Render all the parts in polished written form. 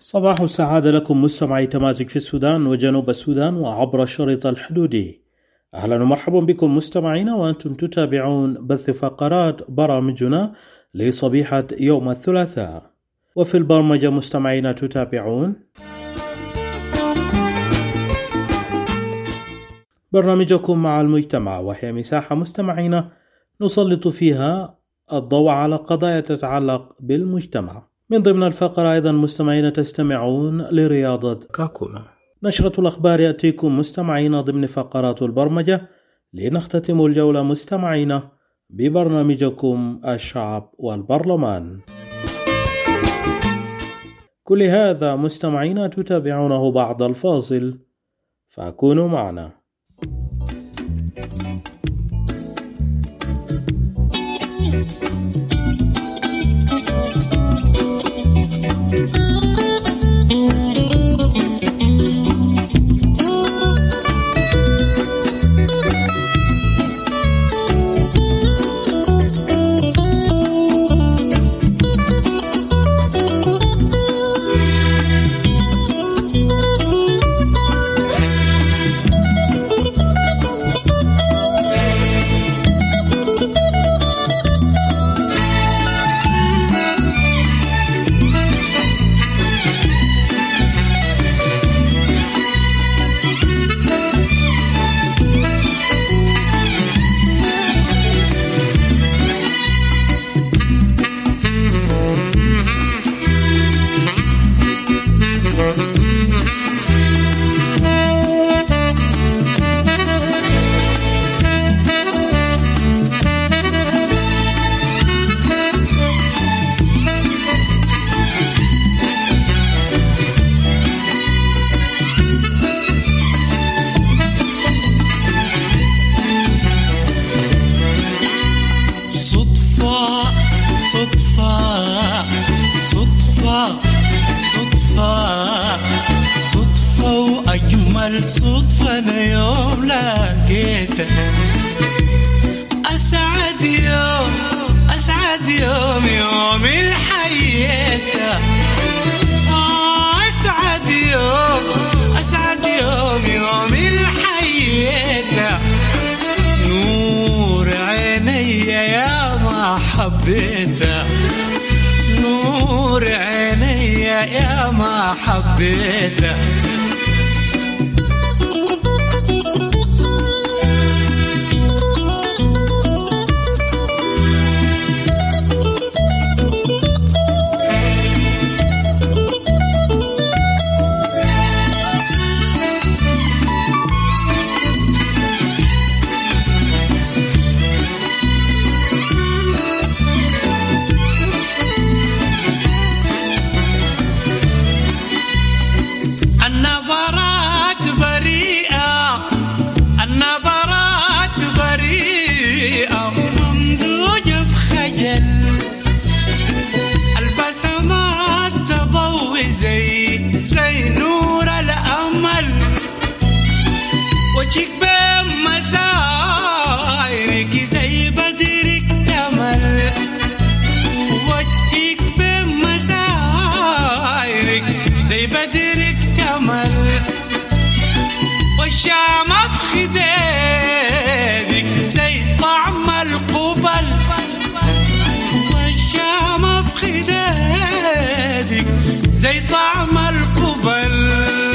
صباح السعادة لكم مستمعي تمازج في السودان وجنوب السودان وعبر الشريط الحدودي. أهلا ومرحبا بكم مستمعينا وأنتم تتابعون بث فقرات برامجنا لصبيحة يوم الثلاثاء. وفي البرمجة مستمعينا تتابعون برنامجكم مع المجتمع، وهي مساحة مستمعينا نسلط فيها الضوء على قضايا تتعلق بالمجتمع. من ضمن الفقرة أيضا مستمعين تستمعون لرياضة كاكولا. نشرة الأخبار يأتيكم مستمعين ضمن فقرات البرمجة، لنختتم الجولة مستمعين ببرنامجكم الشعب والبرلمان. كل هذا مستمعين تتابعونه بعد الفاصل، فكونوا معنا. صدفة أنا يوم لقيتك أسعد يوم يوم الحياة، أسعد يوم الحياة. نور عيني يا ما حبيتك، نور عيني يا ما حبيتك. والشام في خدادك زي طعم القبل، والشام في خدادك زي طعم القبل.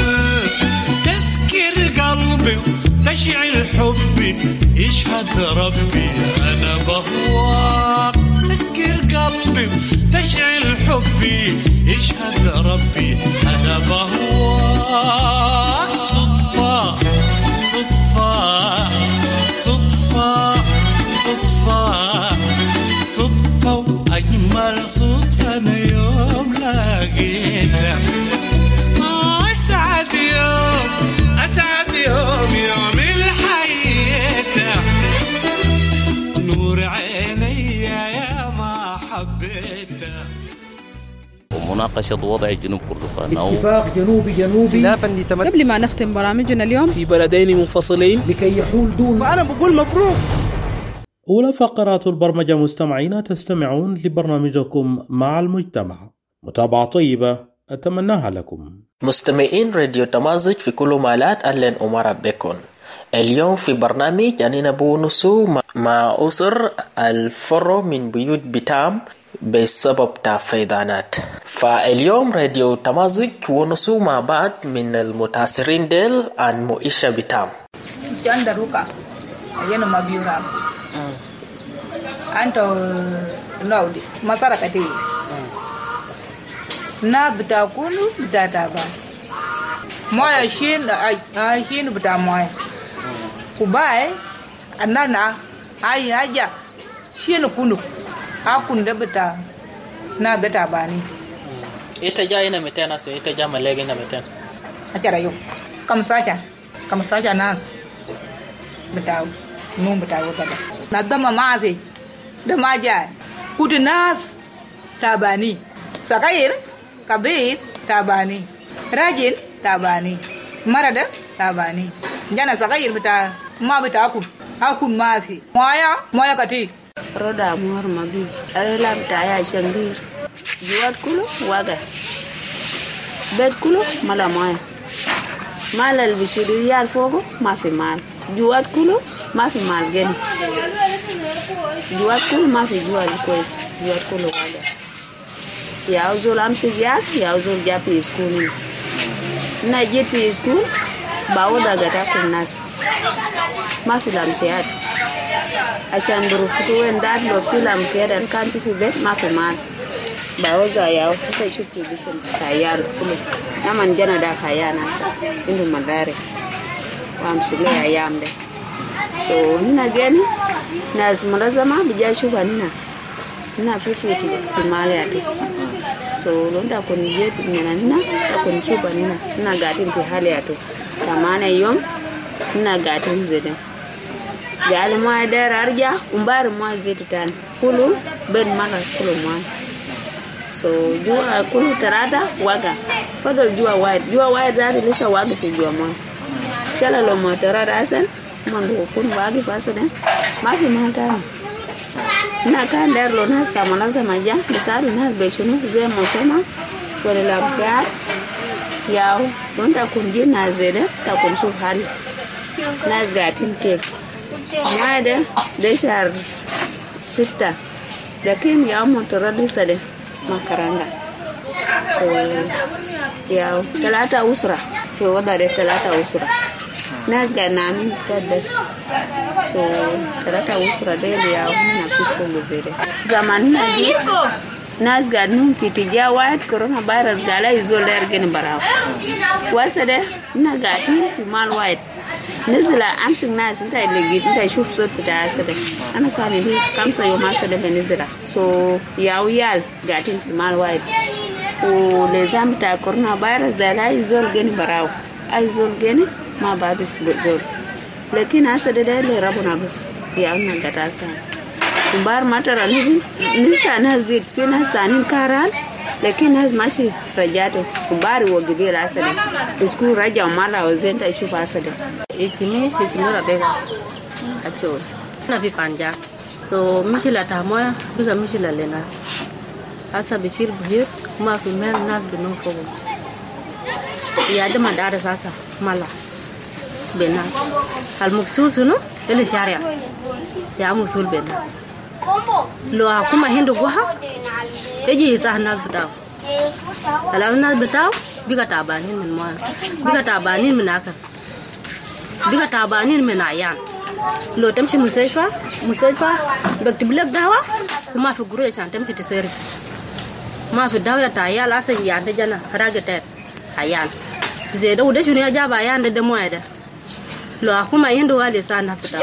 تسكر قلبي وتشعل حبي، يشهد ربي أنا بهواك. تسكر قلبي وتشعل حبي، يشهد ربي أنا بهواك. صدفة صدفة صدفة صدفة صدفة وأجمل صدفة أنا يوم لقيتك. أسعد يوم الحياة. نور عيني يا ما حبيتك. ومناقشة وضع جنوب كردفان أو اتفاق جنوبي قبل ما نختم برامجنا اليوم في بلدين منفصلين لكي يحول دون. وأنا بقول مبروك. أولى فقرات البرمجة مستمعين تستمعون لبرنامجكم مع المجتمع. متابعة طيبة أتمناها لكم. مستمعين راديو تمازج في كل مالات أهلا أمارا بكم. اليوم في برنامج أننا بونسو مع أسر الفرو من بيوت بتام بسبب فيضانات. فاليوم راديو تمازج ونسو مع بعض من المتاثرين ديل عن مؤشة بتام. جاند روكا ينو مبيورا أنتو نودي مسارة كتير na bita kulu bita taba moya shin bita moya kubai anana ai haja shin kunu hakun da bita na ga tabani ita ja ina metana sai ita ja malege na metana acara yo kam saja nas bita nu bita yo kada na dama mafi da maja kudu nas tabani sakayir kabir tabani rajin tabani marada tabani jana sakayir bita ma bita akun mafi moya kati roda mor mabi arela bita ya shangir juat kulo waga bed kulo mala moya malal bisidu yal fogo mafi mal juat kulo mafi mal geni juat kulo mafi jual kois juat kulo waga ya uzul amsi ya uzul japi school na jepi school bawo daga ta kunnas mafi lamsiyat asan duru kuwen dad lo filam siyadan kan ti bet mafi mal bawo za ya kuka shuki bisan kayar kulo naman jana da kaya nasa indu madare amsi le ayamde so nina gani nas mulazama bija shuka nina fifiti kimale ati so londa koni yetu nina koni shuba nina gatin fi hali ato kamana yom nina gatin zede gali ma der arja umbar ma zetitan kulu ben mala kulu ma so jua kulu tarata waga fadal jua wide zari lisa waga fi jua ma shala lo ma tarata asan mando kun wagi fasade ma fi mantani na kan der lo nas tamala samaja besari na besunu ze mosoma wala lamsia yaw don ta kunje na zede ta kun su hali nas gatin ke nada deshar sita lakin yaw motoradi sade makaranga so yaw talata usra so wada de talata usra nas ga namin tadas so talata usra de yaw na fisko gozere zaman na jiko nas ga num pitija wat corona virus gala isoler gen baraw wasade na gatin mal white nizla amsing nas nta legit nta shup so ta asade ana kali ni kamsa yo masade benizla so yaw yal gatin mal white o les amta corona virus gala isol gen baraw isol gen ma babis bojol lekin asade de le rabuna bas ya na gatasa bar matara nisa nazid fina sanin karal lekin has mashi rajato bari wo gibira asade isku raja mala wazenta chupa asade isimi rabega acho na vipanja so mishila tamoya biza mishila lenas asa bishir buhir ma fi men nas binu fogo ya de madara sasa mala benas al muksul sunu ele sharia ya musul benas lo akuma hindu goha eji sahnas betaw alaznas betaw biga tabanin min moya biga tabanin min akar biga tabanin min ayan lo tamshi musayfa baktib lab dawa kuma fi gure chan tamshi tsere ma fi dawa ta ya la san ya da jana raga ta ayan zeda ude shuni ya jaba ayan da moya da lo akuma hindu wale sana betaw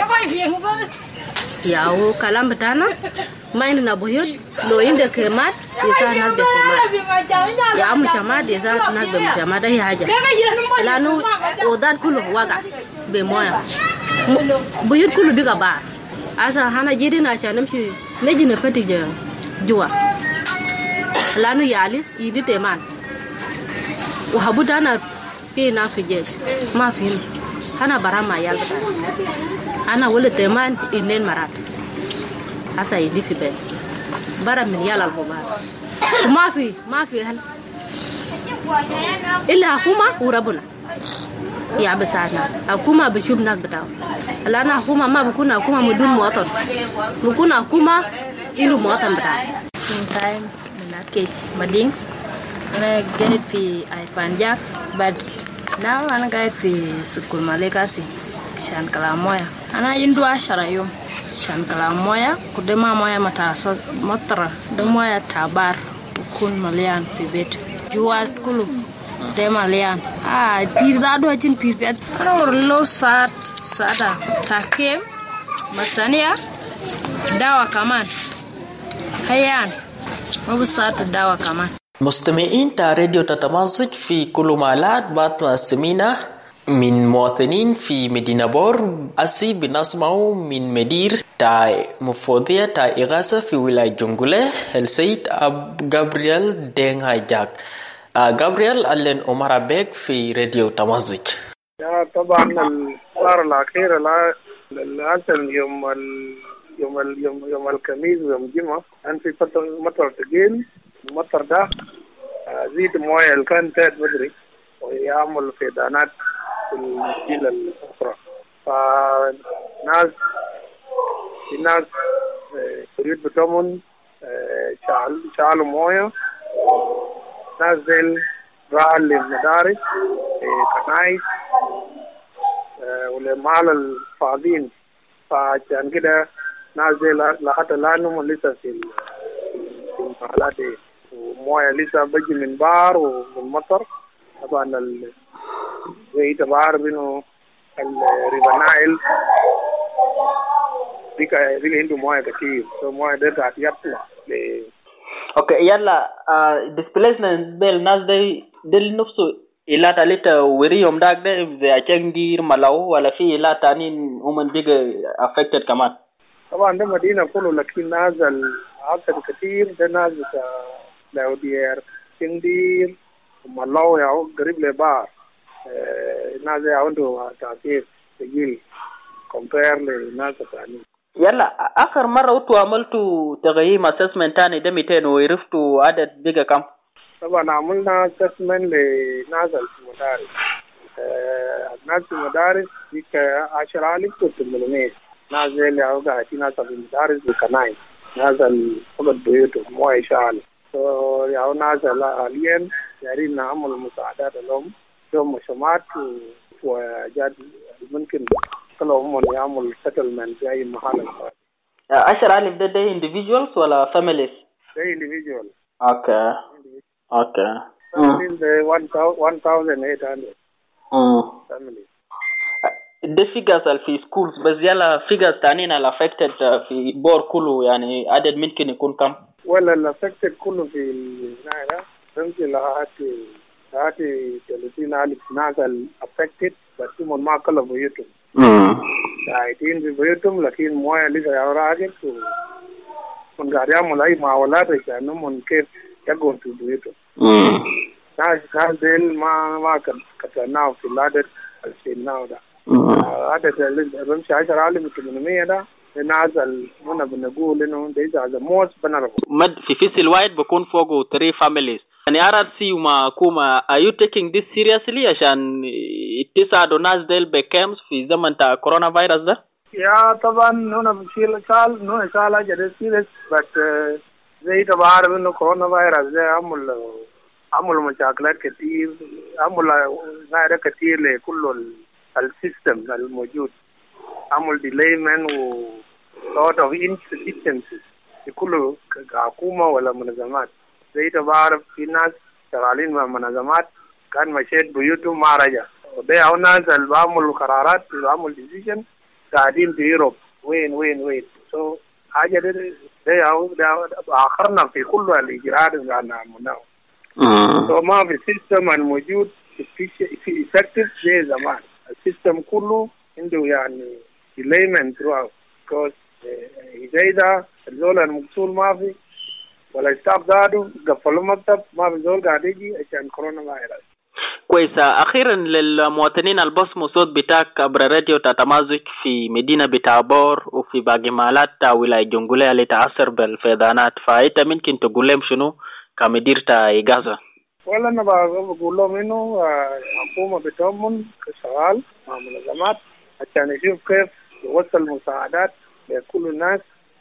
yawo kalam betana main na boyot lo inde kemat isa na be kemat ya mu shama de za na be mu shama da haja lanu odat kulu waga be moya boyot kulu biga ba asa hana jiri na shanam shi neji na fatije juwa lanu yali yidi teman wa habudana pe na fije ma fi hana barama yal ana wala teman inen marat asa yidi fi be bara min yala al-bubar ma fi hal إلا حكومة وربنا يا بساعدنا حكومة بشوف ناس بتاعه الآن حكومة ما بكون حكومة بدون مواطن بكون حكومة إنه مواطن بتاعه. Sometime in that case Mading أنا قاعد في أيفانجا but now أنا قاعد في سكول مالكاسي عشان كلام مويا أنا عنده 10 يوم عشان كلام مويا كدما مويا مطر دمويا تعبار وكون مليان في بيت جوات كله دما مليان بير دادو أجن بير بيت أنا ورلو ساعة تاكيم مسانيا دواء كمان هيان ما بساعة الدواء كمان. مستمعين تا راديو تتمزج في كل مالات بعد ما سمينا من مواطنين في مدينة بور أسي بنسمعوا من مدير تا مفوضية تا إغاثة في ولاية جنجولة السيد غابرييل دين هايجاك. غابرييل ألين عمر بيك في راديو تمزج. طبعا الصار الأخير الأسن يوم الخميس ويوم الجمعة أن في مطر ثقيل المطر ده زيد مويه اللي كان تاد بدري ويعمل فيضانات في المدينة الأخرى الناس يريد بتمن شعلوا مويه ناس ديل راحوا للمدارس كنايس ولمال الفاضين فعشان كده ناس ديل لحتى لانهم لسه في المحلات دي ومويه لسه بيجي من بار ومن مطر طبعا زي تبار بينه الريفانايل بيك عنده مويه كتير مويه ده قاعد يطلع اوكي يلا displacement بين ناس دي نفسه إلا تاليتا وريهم داك ده زي أشنجير ملاو ولا في إلا تانين هم بيجي affected كمان. طبعا ده مدينة كله لكن نازل أكثر كتير ده نازل لاودير شنجير ملاو ياو قريب لبار نازل عنده تأثير ثقيل compare لناس ثانيين. يلا آخر مرة أنتوا عملتوا تقييم assessment تاني ده 200 وعرفتوا عدد بيجا كم؟ طبعا عملنا assessment لناس في المدارس الناس في المدارس ديك 10,000 و800 ناس اللي هو قاعدين ناس في المدارس بكناين ناس فقط بيوتهم مويه شغالة ياو ناس حاليا دايرين نعمل مساعدات لهم يوم مشروعات وجاد ممكن كلهم يعمل settlement في أي محل. 10,000 ده individuals ولا families؟ ده individual. Okay. Families 1,800. Families. ده figures في schools بس يلا figures تانيين affected في بور كله يعني عدد ممكن يكون كم؟ ولا affected كله في النهاية ممكن لهاتي 30,000 ناس affected بس هم ما كلهم بيوتهم. قاعدين في بيوتهم لكن مويه لسه يراجع من قاعد يعمل أي معاملات عشان كيف يقوم في بيوتهم. ناس ديل ما كتناو في العدد السناو ده. عدد اللي بمشي 10,000 و800 ده الناس اللي بنقول إنه ده إذا most vulnerable. مد في فصل واحد بكون فوقه 3 families. يعني RRC وما كوما are you taking this seriously عشان تساعدوا ناس ديل بكامس في زمن تاع كورونا فيروس ده؟ يا طبعا هنا بشيل شال جدا سيريس بس زي تبعرف إنه كورونا فيروس ده عمل مشاكلات كتير عمل غير كتير لكل السيستم الموجود عمل delayment و lot of insufficiencies لكل حكومة ولا منظمات زي تبعرف في ناس شغالين مع منظمات كان مشيت بيوتهم ما رجع وده هو ناس اللي بعملوا قرارات اللي بعملوا decision قاعدين في يوروب وين so حاجة ده هو آخرنا في كل الإجراءات اللي عملناها so ما في السيستم الموجود في effective زي زمان السيستم كله عنده يعني delayment throughout because إذا الزول المقصول ما في ولا ستاف دادو قفلوا مكتب ما في زول قاعد يجي عشان كورونا فيروس. كويس. أخيرا للمواطنين البصموا صوت بتاعك عبر راديو تتمازج في مدينة بتابور وفي باقي مالات ولاية جنجولة اللي تأثر بالفيضانات فأنت ممكن تقول لهم شنو كمدير تا إغاثة؟ ولا أنا بقول لهم إنه الحكومة بتضمن كشغال مع منظمات عشان يشوف كيف يوصل مساعدات لكل الناس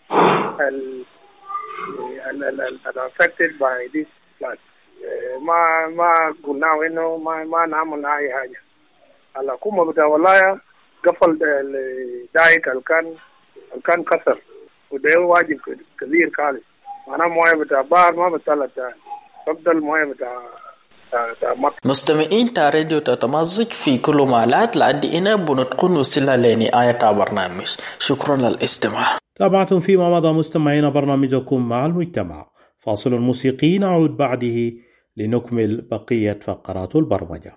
affected by this flood. ما قلنا إنه ما نعمل أي حاجة. الحكومة بتاع ولاية قفل دايك كان كسر وده واجب كبير خالص. أنا مويه بتاع بار ما بطلع تفضل مويه بتاع مستمعين تا راديو تتمزج في كل مالات لأدينا بنتقن وصلنا لنهاية برنامج. شكرا للاستماع. تابعتم فيما مضى مستمعين برنامجكم مع المجتمع. فاصل موسيقي نعود بعده لنكمل بقية فقرات البرمجة.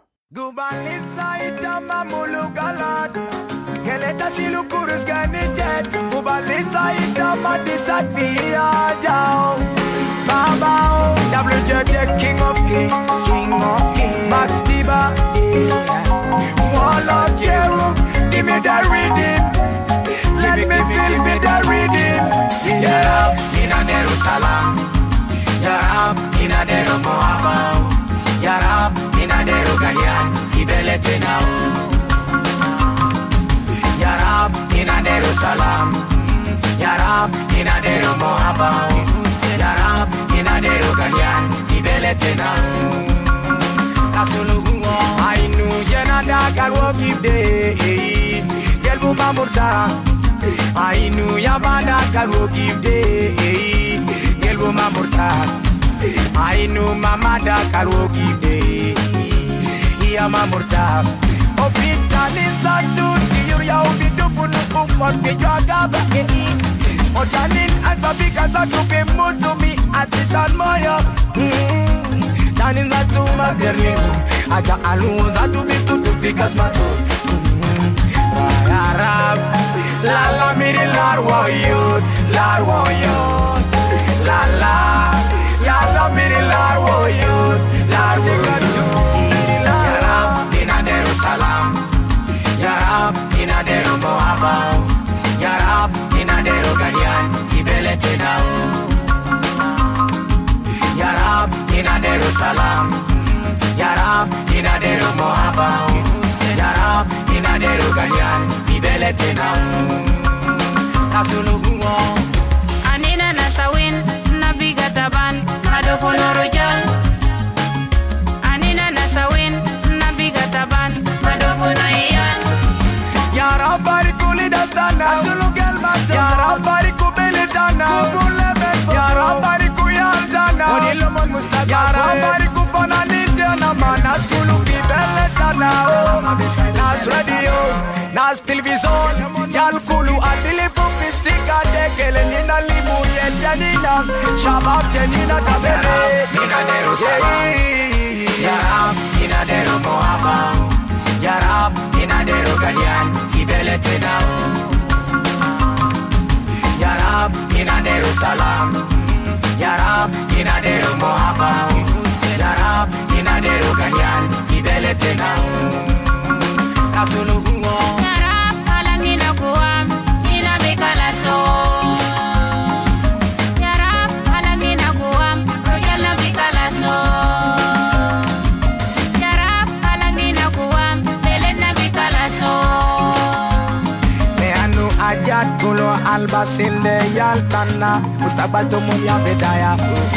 King of kings, Max Diva, Warlock Cherub, give me the rhythm, let me feel with the rhythm. Ya Rab, ina Jerusalem, Ya Rab, ina Jeru Moabau, Ya Rab, ina Jeru Gadian, Ibelete now. Ya Rab, ina Jerusalem, Ya Rab, ina Jeru Moabau, Ya Rab, ina Jeru Gadian, Ibelete now. I knew Janada can walk if day. Gelbu Mamurta. I knew Yabada can walk if day. Gelbu Mamurta. I knew Mamada can walk if day. Here Mamurta. Oh, Peter Linzatu, Yuria, Bidufunu, Umon, Fijagaba, oh, Danin, and Sabika, took a mood to me at the San Maya. Danin Zatu, Magerlino. Aja alu zatu bitu tu fikas matu. Rayarab, la la miri larwoyot, la la miri larwoyot, larwoyot. Ya Rab, ina Jerusalem, Ya Rab, ina Jeru Moabau, Ya Rab, ina Jeru Gadian, Ibelete now. Ya Rab, ina Jerusalem. Ya Rab, ina Jeru Moabau, Ya Rab, ina Jeru Gadian, Ibelete now. Asuluhuo Anina Nasawin, Nabiga Taban, Madofono Rojal. Anina Nasawin, Nabiga Taban, Madofono Iyan. Ya Rab, Barikuli Dastana, Asulugel Mata. Ya Rab, Barikubele Dana, Ya Rab, Barikuyal Dana, Odilomon Mustafa. Ya Rab, Barikufanani. Nas kulu ki beleta now. Nas radio, nas television. Yal kulu adili fupi sika dekele nina limu yenjanina. Shabab jenina tabele. Ina Jerusalem, Ya Rab, ina Jeru Moabau, Ya Rab, ina Jeru Gadian, Ibelete now. Ya Rab, ina Jerusalem, Ya Rab, ina Jeru Moabau, Ya Rab, ina Jeru Gadian, Ibelete now. Asuluhuo Ya Rab, alangina kuam, ina bikalaso. Ya Rab, alangina kuam, royal bikalaso. Ya Rab, alangina kuam, belena bikalaso. Me anu ajat kulo albasinde yaltana, mustabal tumun ya bedaya.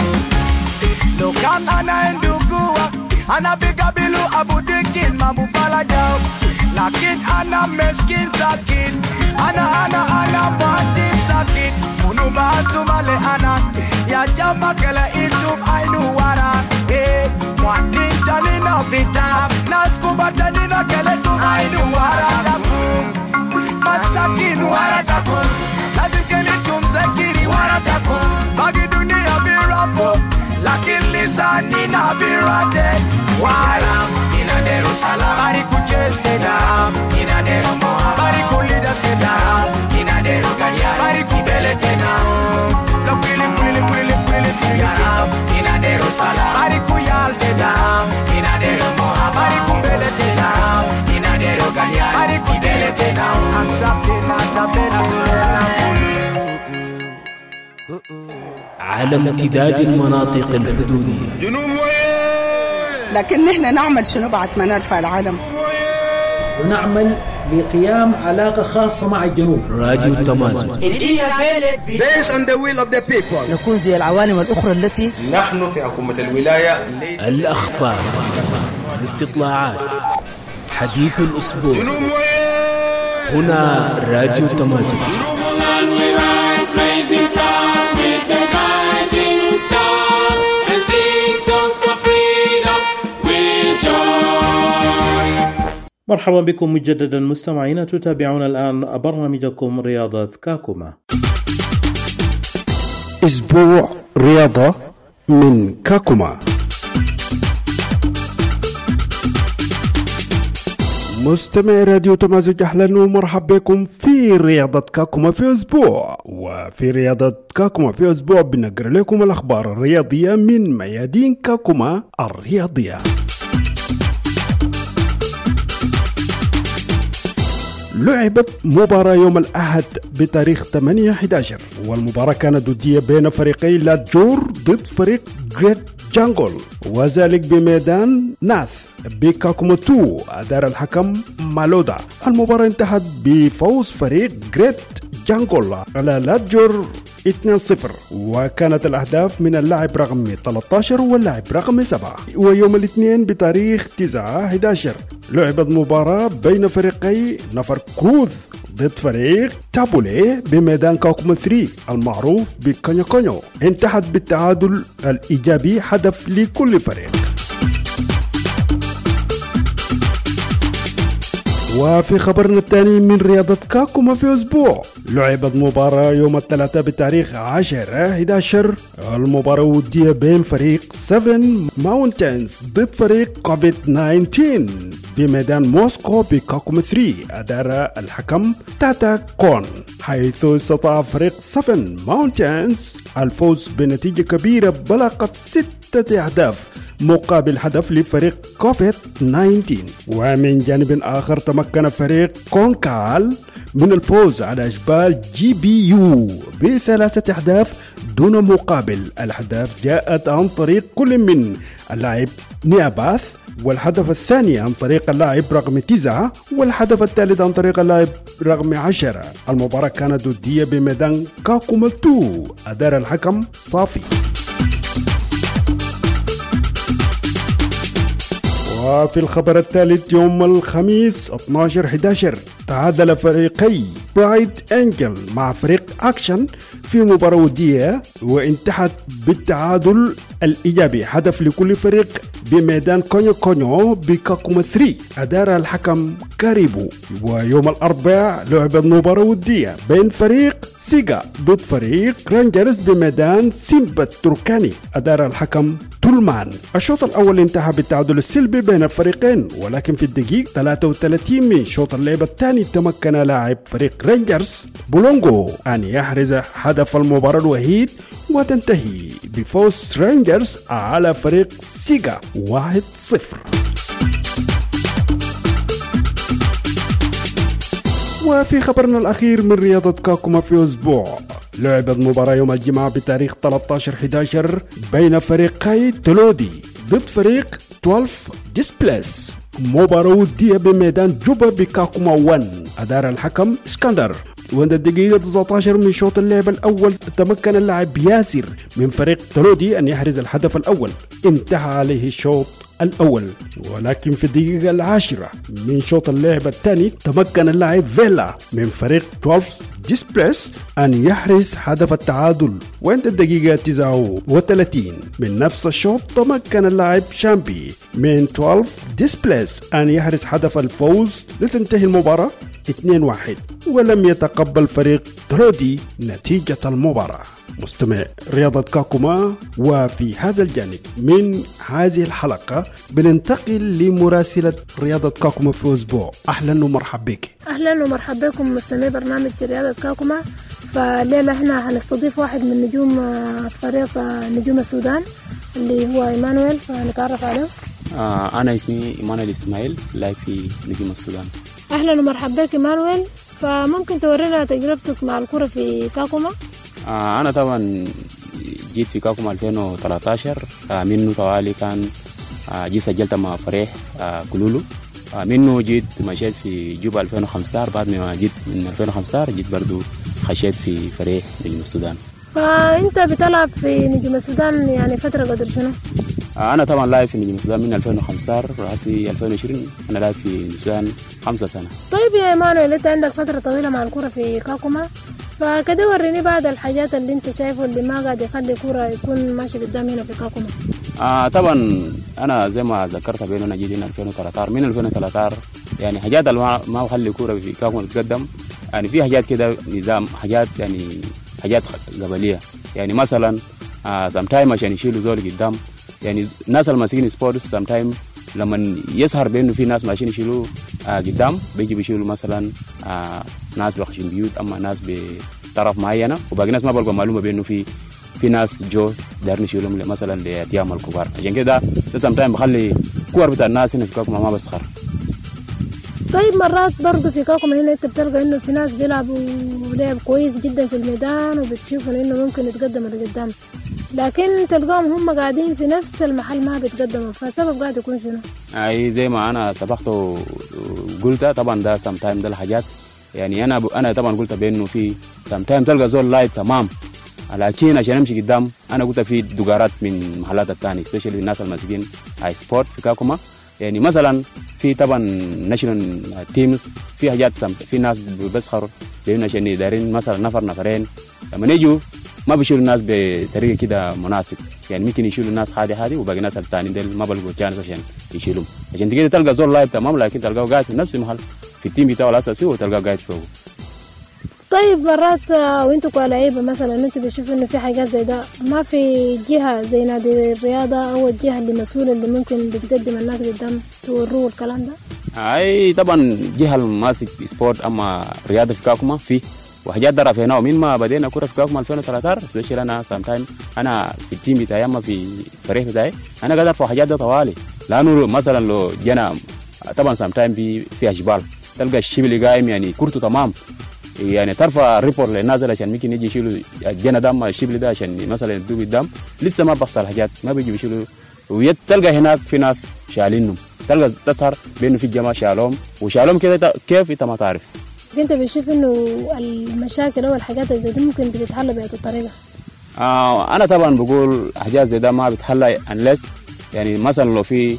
Lokan ana endugua, ana bigabilu abudikin mabufala jao. Lakin ana meskin sakin, ana batin sakin. Munuba sumale ana, ya jama kele itub ainu wara. Mwanin talina vita, naskuba tanina kele tu ainu wara takum. Masakin wara takum, lazim kele tumzakiri wara takum. Bagi dunia birafo. Lakin lisani na birate. Ya Rab, ina Jerusalem, Bariku Cheste, Ya Rab, ina Jeru Moabau, Bariku Lidas, Ya Rab, ina Jeru Gadian, Bariku Ibelete now. Lokili, Ya Rab, ina Jerusalem, Bariku Yalte, Ya Rab, ina Jeru Moabau, Bariku Ibelete, Ya Rab, ina Jeru Gadian, Bariku Ibelete now. Accepte na tabena sulena. على امتداد المناطق الحدودية جنوب وين لكن نحن نعمل شنو بعد ما نرفع العلم؟ ونعمل لقيام علاقة خاصة مع الجنوب. راديو تمازج. Based on the will of the people. نكون زي العوالم الأخرى التي نحن في حكومة الولاية. الأخبار، الاستطلاعات، حديث الأسبوع، هنا راديو تمازج. مرحبا بكم مجددا مستمعين، تتابعون الآن برنامجكم رياضة كاكوما. أسبوع رياضة من كاكوما. مستمعي راديو تمازج، أهلا ومرحبا بكم في رياضة كاكوما في أسبوع. وفي رياضة كاكوما في أسبوع بنقرأ لكم الأخبار الرياضية من ميادين كاكوما الرياضية. لعبت مباراة يوم الأحد بتاريخ 8/11، والمباراة كانت ودية بين فريقي لاتجور ضد فريق جريت جانجول، وذلك بميدان ناث بكاكوما 2. أدار الحكم مالودا. المباراة انتهت بفوز فريق جريت جانجول على لاتجور 2-0، وكانت الأهداف من اللاعب رقم 13 واللاعب رقم 7. ويوم الاثنين بتاريخ 9/11 لعبت مباراة بين فريقي نفر كروز ضد فريق تابولي بميدان كاكوما 3 المعروف بكانيو كانيو. انتهت بالتعادل الإيجابي، هدف لكل فريق. وفي خبرنا الثاني من رياضة كاكوما في أسبوع، لعبت مباراة يوم الثلاثاء بتاريخ 10/11. المباراة ودية بين فريق 7 ماونتينز ضد فريق كوفيد 19 بميدان موسكو بكاكوما 3. أدار الحكم تاتا كون، حيث استطاع فريق 7 ماونتينز الفوز بنتيجة كبيرة بلغت 6 أهداف مقابل هدف لفريق كوفيد 19. ومن جانب آخر تمكن فريق كونكال من الفوز على أشبال جي بي يو ب3 أهداف دون مقابل. الأهداف جاءت عن طريق كل من اللاعب نياباث، والهدف الثاني عن طريق اللاعب رقم 9، والهدف الثالث عن طريق اللاعب رقم 10. المباراة كانت ودية بميدان كاكوما 2. أدار الحكم صافي. وفي الخبر الثالث يوم الخميس 12/11 تعادل فريقي برايد أنجل مع فريق أكشن في مباراة ودية، وانتهت بالتعادل الإيجابي، هدف لكل فريق بميدان كونيو كونيو بكاكوما 3. أدار الحكم كاريبو. ويوم الأربعاء لعبت مباراة ودية بين فريق سيغا ضد فريق رانجرز بميدان سيمبا التركاني. أدار الحكم تولمان. الشوط الأول انتهى بالتعادل السلبي بين الفريقين، ولكن في الدقيقة 33 من شوط اللعبة الثاني تمكن لاعب فريق رانجرز بولونغو أن يحرز هدف المباراة الوحيد، وتنتهي بفوز رانجرز على فريق سيغا 1-0. وفي خبرنا الأخير من رياضة كاكوما في أسبوع، لعبت مباراة يوم الجمعة بتاريخ 13/11 بين فريقي تلودي ضد فريق 12 ديسبليس. مباراة ودية بميدان جوبا بكاكوما 1. أدار الحكم اسكندر. وعند الدقيقة 19 من شوط اللعب الأول تمكن اللاعب ياسر من فريق تلودي أن يحرز الهدف الأول. انتهى عليه الشوط الأول، ولكن في الدقيقة 10 من شوط اللعب الثاني تمكن اللاعب فيلا من فريق 12 ديسبليس أن يحرز هدف التعادل. وعند الدقيقة 39 من نفس الشوط تمكن اللاعب شامبي من 12 ديسبليس أن يحرز هدف الفوز لتنتهي المباراة 2-1، ولم يتقبل فريق تلودي نتيجة المباراة. مستمع رياضة كاكوما. وفي هذا الجانب من هذه الحلقة بننتقل لمراسلة رياضة كاكوما في أسبوع. أهلا ومرحبا بك. أهلا ومرحبا بكم مستمعي برنامج رياضة كاكوما. فالليلة احنا هنستضيف واحد من نجوم فريق نجوم السودان اللي هو إيمانويل، فنتعرف عليه. أنا اسمي إيمانويل إسماعيل، لاعب في نجوم السودان. أهلا ومرحبا بك إيمانويل. فممكن تورينا تجربتك مع الكرة في كاكوما؟ أنا طبعا جيت في كاكوما 2013، منه طوالي كان جيت سجلت مع فريق كلولو. منه جيت مشيت في جوبا 2015. بعد ما جيت من 2015 جيت برضو خشيت في فريق نجم السودان. فأنت بتلعب في نجم السودان يعني فترة قدر شنو؟ أنا طبعا لاعب في نجم السودان من 2015 رأسي 2020. أنا لاعب في نجم السودان 5 سنة. طيب يا إيمانويل، أنت عندك فترة طويلة مع الكرة في كاكوما، فكده وريني بعض الحاجات اللي أنت شايفه اللي ما قاعد يخلي كرة يكون ماشي قدام هنا في كاكوما. طبعا أنا زي ما ذكرت بين أنا جيت هنا 2013. من 2013 يعني حاجات اللي ما بخلي كرة في كاكوما تتقدم. يعني في حاجات كده نظام، حاجات يعني حاجات قبلية. يعني مثلا سامتايم عشان يشيلوا زول قدام، يعني الناس الماسكين سبورتس سامتايم لما يسهر بانه في ناس ماشيين يشيلوا قدام، بيجي بيشيلوا مثلا ناس بخشين بيوت اما ناس بطرف معينه، وباقي ناس ما بلقوا معلومه بانه في ناس جو دارين يشيلهم مثلا لاتيام الكبار. عشان كده ده سامتايم بخلي كور بتاع الناس هنا في كاكوما ما بسخر. طيب مرات برضو في كاكوما هنا انت بتلقى انه في ناس بيلعبوا لعب كويس جدا في الميدان وبتشوفوا انه ممكن يتقدموا لقدام، لكن تلقاهم هم قاعدين في نفس المحل ما بيتقدموا، فالسبب قاعد يكون شنو؟ زي ما انا سبقت وقلت طبعا ده سام تايم ده الحاجات. يعني انا طبعا قلت بانه في سام تايم تلقى زول لايف تمام، لكن عشان امشي قدام انا قلت في دقارات من محلات الثانيه سبيشالي الناس الماسكين هاي سبورت في كاكوما. يعني مثلا في طبعا ناشونال تيمز في حاجات في ناس بيسخروا بيقولوا عشان دايرين مثلا نفرين لما يجوا ما بيشيلوا الناس بطريقه كده مناسب، يعني ممكن يشيلوا الناس هذه وباقي الناس الثانيين دول ما بلقوا جانس عشان يشيلهم. عشان كده تلقى زول لايف تمام لكن تلقاه قاعد في نفس المحل في التيم بتاعه الاساسي وتلقاه قاعد فوق. طيب مرات وانتوا كلاعيبه مثلا انتوا بتشوفوا انه في حاجات زي ده، ما في جهه زي نادي الرياضه او الجهه اللي مسؤوله اللي ممكن بتقدم الناس قدام توروه الكلام ده؟ طبعا جهه الماسك سبورت اما رياضه في كاكوما في وحاجات ده رافعينها من ما بدينا كره في كاكوما 2013 سبيشال. انا سام تايم انا في التيم بتاعي اما في الفريق بتاعي انا قادر ارفع حاجات ده طوالي، لانه مثلا لو جينا طبعا سام تايم فيها جبال تلقى الشبل قايم يعني كورته تمام، يعني ترفع ريبورت للنازل عشان ممكن يجي يشيلوا الجنة دام الشبل ده عشان مثلا يدوه قدام لسه ما بخسر حاجات ما بيجي بيشيلوا. وتلقى هناك في ناس شالينهم، تلقى تسهر بينه في الجماعة شالهم وشالهم كده كيف انت ما تعرف. انت بتشوف انه المشاكل او الحاجات زي دي ممكن بتتحل بهذه الطريقة؟ انا طبعا بقول حاجات زي ده ما بتحل unless يعني مثلا لو في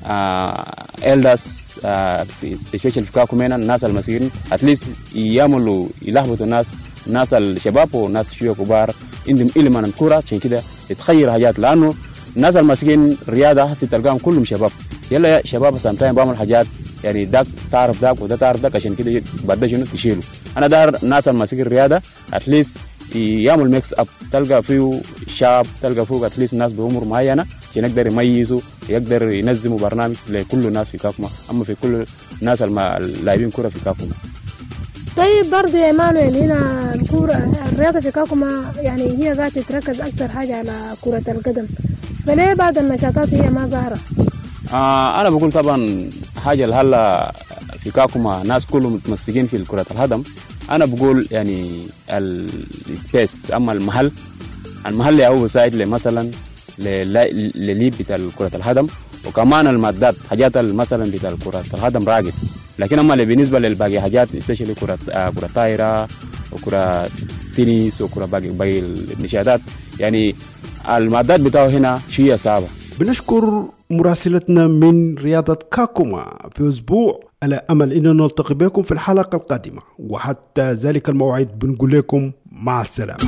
إلداس في سبيشال في كاكومينا الناس المسيرين اتليست يعملوا يلهبطوا الناس الشباب والناس شويه كبار عندهم علم عن الكوره عشان كده يتغير حاجات، لانه الناس المسيرين رياضه هسه تلقاهم كلهم شباب يلا يا شباب سامتايم بعمل حاجات يعني داك تعرف داك وده تعرف داك عشان كده بعد شنو تشيلوا. انا دار الناس المسيرين رياضه اتليست يعمل ميكس اب، تلقى فيه شاب تلقى فوق اتليست ناس بعمر معينه عشان يقدر يميزوا يقدر ينظموا برنامج لكل الناس في كاكوما اما في كل الناس اللاعبين كره في كاكوما. طيب برضه يا ايمانويل هنا الرياضه في كاكوما يعني هي قاعده تركز اكثر حاجه على كره القدم، فليه بعض النشاطات هي ما ظاهره؟ انا بقول طبعا حاجه اللي هلا في كاكوما ناس كلهم متمسكين في كره الهدم. انا بقول يعني السبيس اما المحل هو مساعد مثلا لليب بتاع كرة الهدم، وكمان المادات حاجات مثلا بتاع كرة الهدم راقد، لكن اما اللي بالنسبه للباقي حاجات سبيشالي كرة طايره وكرة تنس وكرة باقي النشاطات يعني المادات بتاعه هنا شيء صعبه. بنشكر مراسلتنا من رياضة كاكوما في أسبوع، على أمل أن نلتقي بكم في الحلقة القادمة، وحتى ذلك الموعد بنقول لكم مع السلامة.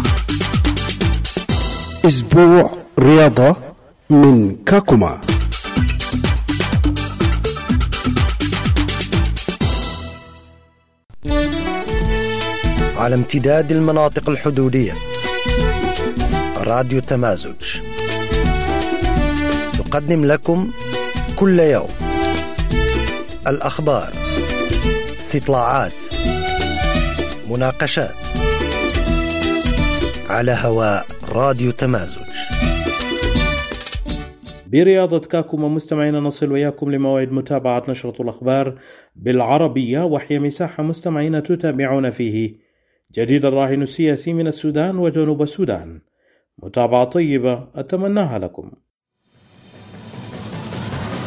أسبوع رياضة من كاكوما. على امتداد المناطق الحدودية راديو تمازج تقدم لكم كل يوم الأخبار، استطلاعات، مناقشات على هواء راديو تمازج. برياضة كاكوما مستمعين نصل وياكم لموعد متابعة نشرة الأخبار بالعربية، وهي مساحة مستمعين تتابعون فيه جديد الراهن السياسي من السودان وجنوب السودان. متابعة طيبة أتمناها لكم.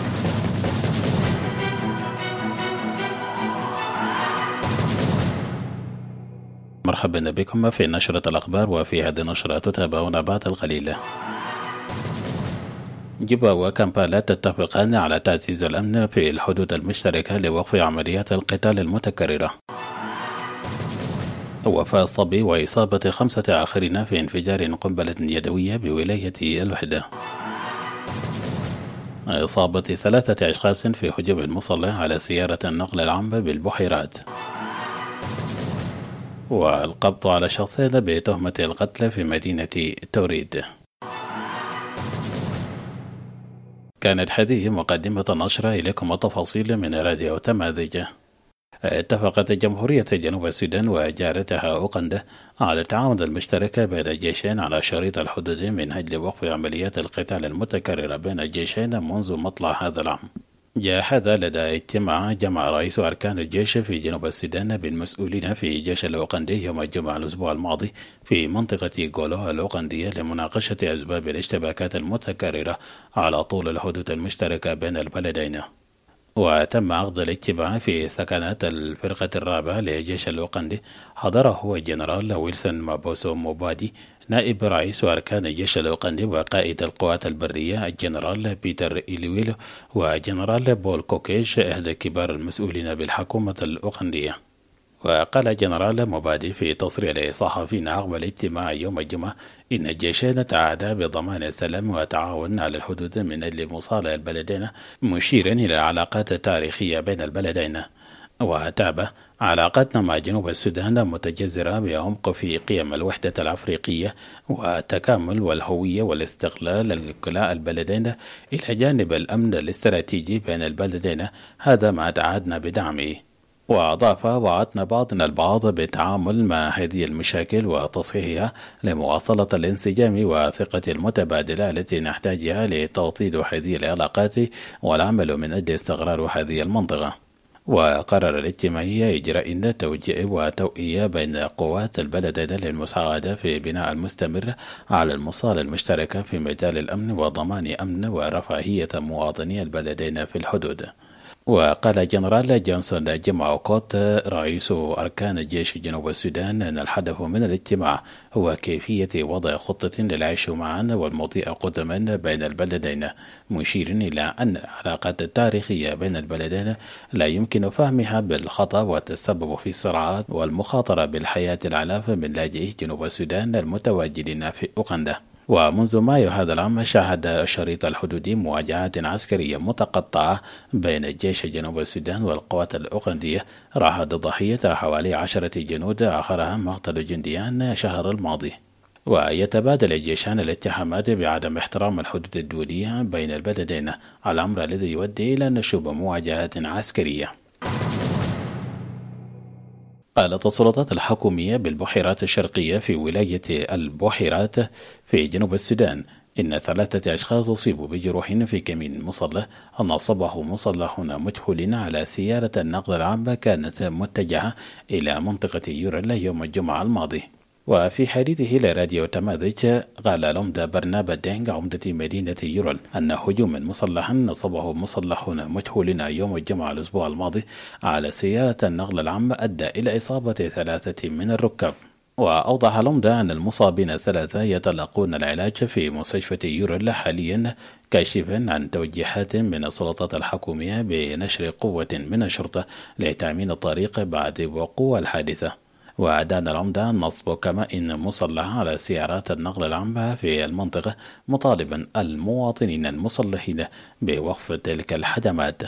مرحبا بكم في نشرة الأخبار، وفي هذه النشرة تتابعون بعد القليل. جوبا وكامبالا تتفقان على تعزيز الأمن في الحدود المشتركة لوقف عمليات القتال المتكررة. وفاة الصبي وإصابة 5 آخرين في انفجار قنبلة يدوية بولاية الوحدة. إصابة 3 أشخاص في هجوم مسلح على سيارة النقل العام بالبحيرات. والقبض على شخصين بتهمة القتل في مدينة توريد. كانت هذه مقدمة النشرة، إليكم التفاصيل من راديو تمازج. اتفقت جمهورية جنوب السودان وجارتها أوغندا على التعاون المشترك بين الجيشين على شريط الحدود من أجل وقف عمليات القتال المتكررة بين الجيشين منذ مطلع هذا العام. جاء هذا لدى اجتماع جمع رئيس أركان الجيش في جنوب السودان بالمسؤولين في الجيش الأوغندي يوم الجمعة الأسبوع الماضي في منطقة غولو الأوغندية لمناقشة أسباب الاشتباكات المتكررة على طول الحدود المشتركة بين البلدين. وتم عقد الاجتماع في ثكنات الفرقة الرابعة للجيش الأوغندي، حضره الجنرال ويلسون مابوسو موبادي نائب رئيس أركان الجيش الأوغندي وقائد القوات البرية الجنرال بيتر إليويلو وجنرال بول كوكيش أحد كبار المسؤولين بالحكومة الأوغندية. وقال جنرال مبادي في تصريح للصحفيين عقب الاجتماع يوم الجمعة إن الجيشين تعهدا بضمان السلام والتعاون على الحدود من أجل مصالحة البلدين، مشيرا إلى العلاقات التاريخية بين البلدين. وتابع علاقتنا مع جنوب السودان متجذرة بعمق في قيم الوحدة الأفريقية والتكامل والهوية والاستقلال لكلا البلدين، إلى جانب الأمن الاستراتيجي بين البلدين، هذا ما تعهدنا بدعمه. وأضاف: وعدنا بعضنا البعض بالتعامل مع هذه المشاكل وتصحيحها لمواصلة الانسجام والثقة المتبادلة التي نحتاجها لتوطيد هذه العلاقات والعمل من أجل استقرار هذه المنطقة. وقرر الاجتماعية إجراء توجيه وتوئية بين قوات البلدين للمساعدة في بناء المستمر على المصالح المشتركة في مجال الأمن وضمان أمن ورفاهية مواطني البلدين في الحدود. وقال جنرال جونسون جمعوكوت رئيس أركان الجيش جنوب السودان أن الهدف من الاجتماع هو كيفية وضع خطة للعيش معا والمضي قدما بين البلدين، مشيرا إلى أن العلاقات التاريخية بين البلدين لا يمكن فهمها بالخطأ وتسبب في الصراعات والمخاطرة بالحياة العلاف من لاجئي جنوب السودان المتواجدين في أوغندا. ومنذ مايو هذا العام شهد الشريط الحدودي مواجهات عسكرية متقطعة بين الجيش جنوب السودان والقوات الأوغندية، راحت ضحيتها حوالي 10 جنود، آخرها مقتل جنديان شهر الماضي. ويتبادل الجيشان الاتهامات بعدم احترام الحدود الدولية بين البلدين، الأمر الذي يؤدي إلى نشوب مواجهات عسكرية. قالت السلطات الحكومية بالبحيرات الشرقية في ولاية البحيرات في جنوب السودان إن 3 أشخاص أصيبوا بجروح في كمين مسلح نصبه مسلحون مجهولين على سيارة النقل العام كانت متجهة إلى منطقة يورل يوم الجمعة الماضي. وفي حديثه لراديو تمازج قال لومدا برنابا دينغ عمدة مدينة يورل أن هجوما مسلحا نصبه مسلحون مجهولين يوم الجمعة الأسبوع الماضي على سيارة النقل العام أدى إلى إصابة 3 من الركاب. وأوضح لومدا أن المصابين 3 يتلقون العلاج في مستشفى يورل حاليا، كاشفا عن توجيهات من السلطات الحكومية بنشر قوة من الشرطة لتأمين الطريق بعد وقوع الحادثة. وأدان العمدة نصب كمائن مسلحة على سيارات النقل العام في المنطقة، مطالبا المواطنين المسلحين بوقف تلك الهجمات.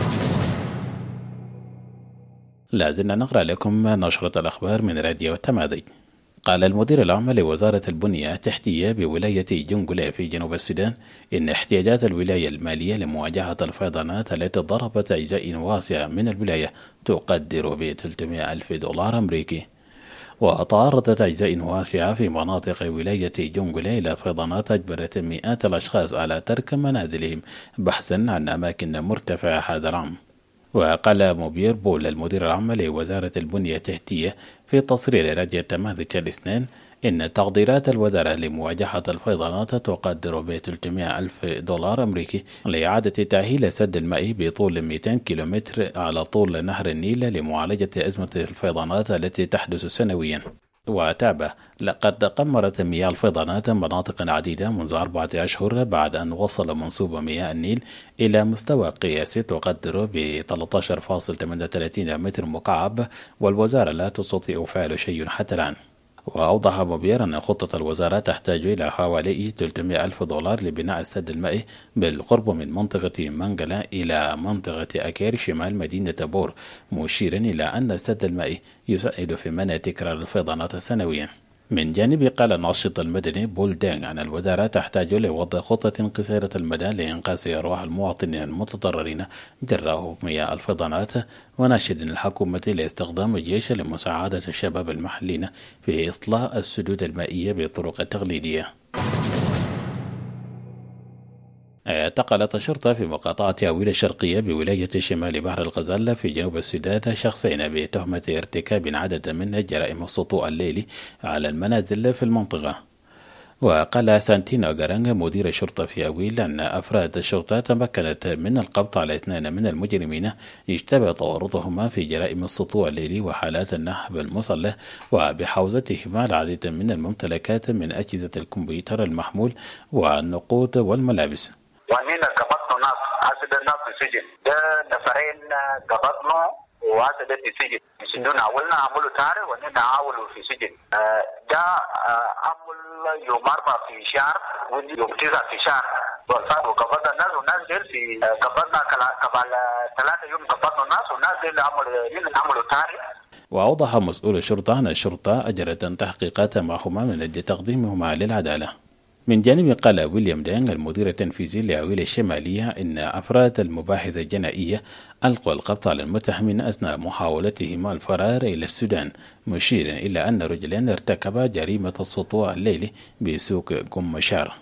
لازلنا نقرأ لكم نشرة الأخبار من راديو تمازج. قال المدير العام لوزارة البنية التحتية بولاية جنجولة في جنوب السودان إن احتياجات الولاية المالية لمواجهة الفيضانات التي ضربت أجزاء واسعة من الولاية تقدر ب $300,000 أمريكي. وتعرضت أجزاء واسعة في مناطق ولاية جنجولة إلى فيضانات أجبرت مئات الأشخاص على ترك منازلهم بحثا عن أماكن مرتفعة هذا العام. وقال موبير بول المدير العام لوزارة البنية التحتية في تصريح لراديو تمازج الاثنين إن تقديرات الوزارة لمواجهة الفيضانات تقدر ب $300,000 أمريكي لإعادة تأهيل سد الماء بطول 200 كيلومتر على طول نهر النيل لمعالجة أزمة الفيضانات التي تحدث سنويا. وتابع لقد قمرت مياه الفيضانات مناطق عديدة منذ 4 أشهر بعد أن وصل منسوب مياه النيل إلى مستوى قياسي تقدر ب 13.38 متر مكعب، والوزارة لا تستطيع فعل شيء حتى الآن. وأوضح مبير أن خطة الوزارة تحتاج إلى حوالي $300,000 لبناء السد المائي بالقرب من منطقة منغلا إلى منطقة أكير شمال مدينة بور، مشيرا إلى أن السد المائي يساعد في منع تكرار الفيضانات سنويا. من جانب قال الناشط المدني بول دينغ أن الوزارة تحتاج لوضع خطة قصيرة المدى لإنقاذ أرواح المواطنين المتضررين جراء مياه الفيضانات، وناشد الحكومة لاستخدام الجيش لمساعدة الشباب المحليين في إصلاح السدود المائية بالطرق التقليدية. اعتقلت الشرطة في مقاطعة أويل الشرقية بولاية شمال بحر الغزال في جنوب السودان شخصين بتهمة ارتكاب عدد من جرائم السطو الليلي على المنازل في المنطقة. وقال سانتينو غارانغ مدير الشرطة في أويل أن أفراد الشرطة تمكنت من القبض على 2 من المجرمين اشتبه تورطهما في جرائم السطو الليلي وحالات النهب المسلح، وبحوزتهما العديد من الممتلكات من أجهزة الكمبيوتر المحمول والنقود والملابس. وهنا قبضنا ناس عدد الناس في السجن ده نفرين قبضنا وعدد في السجن يسجنون أولنا عملوا تاري وهنا عاولوا في السجن ده عمل يوم 4 في شهر ويوم 9 في شهر والفاد وقبضنا الناس والناس ديل في قبضنا قبل 3 يوم قبضنا الناس والناس ديل عملوا تاري. وأوضح مسؤول الشرطة أن الشرطة أجرت تحقيقات معهما من أجل تقديمهما للعدالة. من جانب قال ويليام دينغ المدير التنفيذي لأويل الشمالية إن أفراد المباحث الجنائية ألقوا القبض على المتهمين أثناء محاولتهما الفرار إلى السودان، مشيرا إلى أن رجلين ارتكبا جريمة السطو الليلي بسوق قمشار.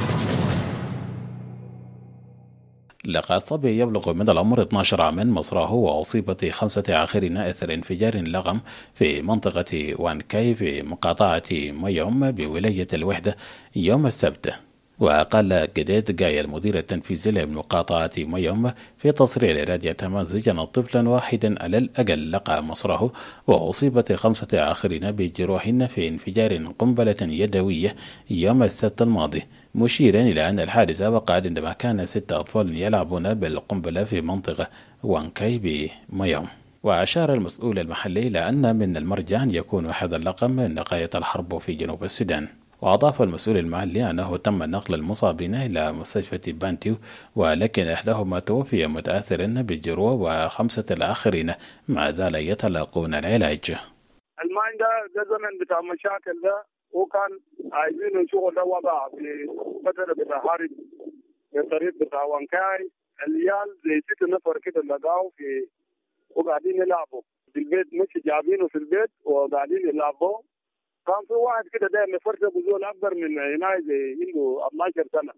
لقى صبي يبلغ من العمر 12 عاما مصرعه وأصيبت 5 آخرين إثر انفجار لغم في منطقة وانكاي في مقاطعة ميوم بولاية الوحدة يوم السبت. وقال جديد جاي المدير التنفيذي لمقاطعة ميوم في تصريح لراديو تمازج أن طفلا واحدا على الأقل لقى مصرعه وأصيبت 5 آخرين بجروح في انفجار قنبلة يدوية يوم السبت الماضي، مشيرا إلى أن الحادثة وقعت عندما كان 6 أطفال يلعبون بالقنبلة في منطقة وانكاي بميوم. وأشار المسؤول المحلي إلى أن من المرجع أن يكون هذا اللقم من نقاية الحرب في جنوب السودان. وأضاف المسؤول المحلي أنه تم نقل المصابين إلى مستشفى بانتيو، ولكن إحداهما توفي متأثرا بالجروح و5 الآخرين ما زال يتلقون العلاج. الماين ده زمن بتاع مشاكل ده وكان عايزين شغل ده وضع في فترة بتاع هارب في الطريق بتاع وانكاي. العيال زي 6 نفر كده لقاوا في وقاعدين يلعبوا في البيت، مش جايبينه في البيت وقاعدين يلعبوا. كان في واحد كده دايما يفرتبوا زول أكبر من هنا زي عنده 12 سنة.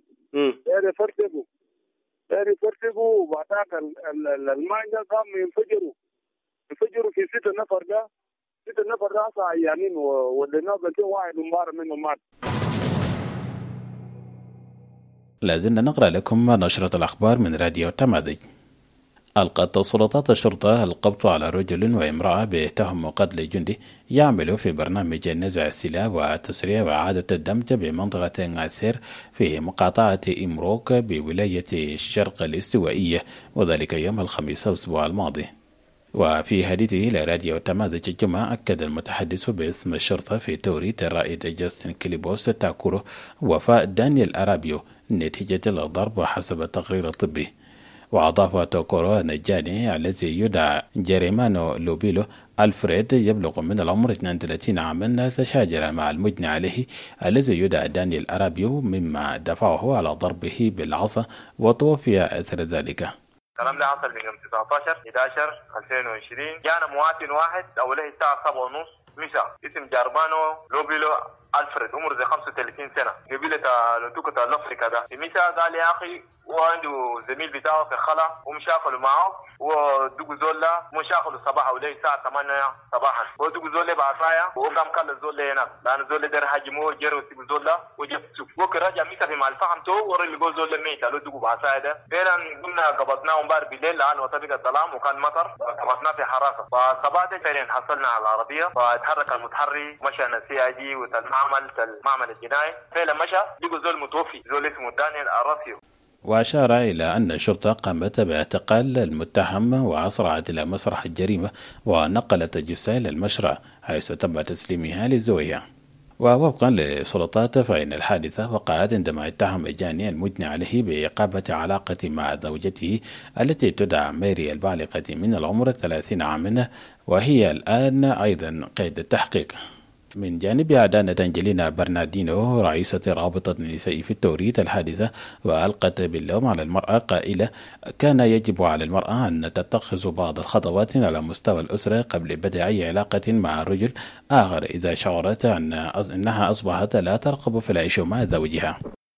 يفرتبوا وبعدك الماين ده قام ينفجروا في 6 نفر ده. 6 نفر ده عيانين ودينا بس واحد مبارك منهم مات. لازلنا نقرأ لكم نشرة الأخبار من راديو تمازج. ألقت سلطات الشرطة القبض على رجل وامرأة بتهم قتل جندي يعمل في برنامج نزع السلاح وتسريع وإعادة الدمج بمنطقة غاسير في مقاطعة إمروك بولاية الشرق الاستوائية، وذلك يوم الخميس الأسبوع الماضي. وفي حديثه لراديو تمازج الجمعة أكد المتحدث باسم الشرطة في توريت الرائد جاستن كليبوس تاكورو وفاة دانيال أرابيو نتيجة الضرب حسب التقرير الطبي. وأضاف توكورو أن الجاني الذي يدعى جيريمانو لوبيلو ألفريد يبلغ من العمر 32 عاما تشاجر مع المجني عليه الذي يدعى دانيال أرابيو، مما دفعه على ضربه بالعصا وتوفي أثر ذلك. الكلام ده حصل من يوم 19/11/2020. جانا مواطن واحد أوله الساعة 7:30 مساء اسم جاربانو لوبيلو ألفريد عمره 35 سنة قبيلة لنتوكة الأفريقيا ده. في مساء قال يا أخي وعنده زميل بتاعه في خلا ومشاكلوا معه ودوق زولا مشاكلوا صباحا ولي الساعة 8 صباحا ودوق زولا بعصايا وقام كل زولا هناك لأن زولا در هجموه جروا سيب زولا وجبتوا وكراجع ميكا في مال فهمته ورا اللي جول زولا ميت قالوا دوق بعصايا ده فعلا قمنا قبضناه امبارح بالليل لأن وطبق الظلام وكان مطر قبضناه في حراسة فصباحا فعلا حصلنا على العربية فاتحرك المتحري مشى CID والمعمل الجنائي فعلا مشى لقوا زول متوفي زول اسمه دانيال أراسيو. وأشار إلى أن الشرطة قامت باعتقال المتهم وأسرعت إلى مسرح الجريمة ونقلت الجثة إلى المشرع حيث تم تسليمها للزوية. ووفقا للسلطات فإن الحادثة وقعت عندما اتهم جاني المجني عليه بإقامة علاقة مع زوجته التي تدعى ميري البالغة من العمر 30 عاما وهي الآن أيضا قيد التحقيق. من جانبها دانت أنجلينا برناردينو رئيسة رابطة النساء في التوريد الحادثة وألقت باللوم على المرأة قائلة كان يجب على المرأة أن تتخذ بعض الخطوات على مستوى الأسرة قبل بدء أي علاقة مع رجل آخر إذا شعرت أنها أصبحت لا ترغب في العيش مع زوجها.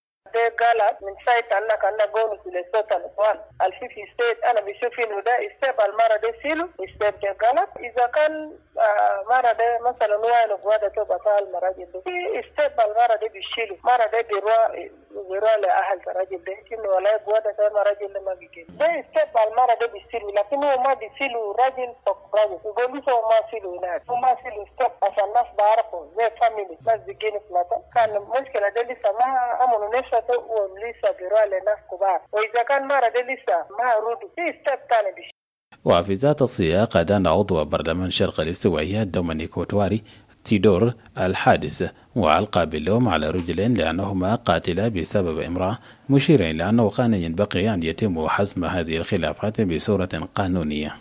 قالت من سايت أنك أنا قولوا في الصوت الأخوان الفيفي ستيت أنا بشوف إنه ده استيب المرة ده سيلو استيب ده قالت إذا كان مرة ده مثلا وين قوادة تبقى المراجل ده استيب المرة ده بيشيلو مرة ده بيروح لأهل الراجل ده إنه ولا قوادة ده مراجل ده ما بيجي ده استيب المرة ده بيشيلو لكن هو ما بيشيلو راجل فوق راجل يقولوا هو ما سيلو هناك هو ما سيلو استيب عشان الناس بعرفوا زي فاميلي ناس بيجيني فلاتا كان المشكلة ده لسه ما أمنوا نفسه ولسه بيروح لناس كبار وإذا كان مرة ده لسه ما رودوا في استيب تاني بيشيلو. وفي ذات السياق أدان عضو برلمان شرق الاستوائية دومينيك وتواري تيدور الحادث وألقى باللوم على رجلين لأنهما قاتلا بسبب امرأة مشيرا إلى أنه كان ينبغي أن يتم حسم هذه الخلافات بصورة قانونية.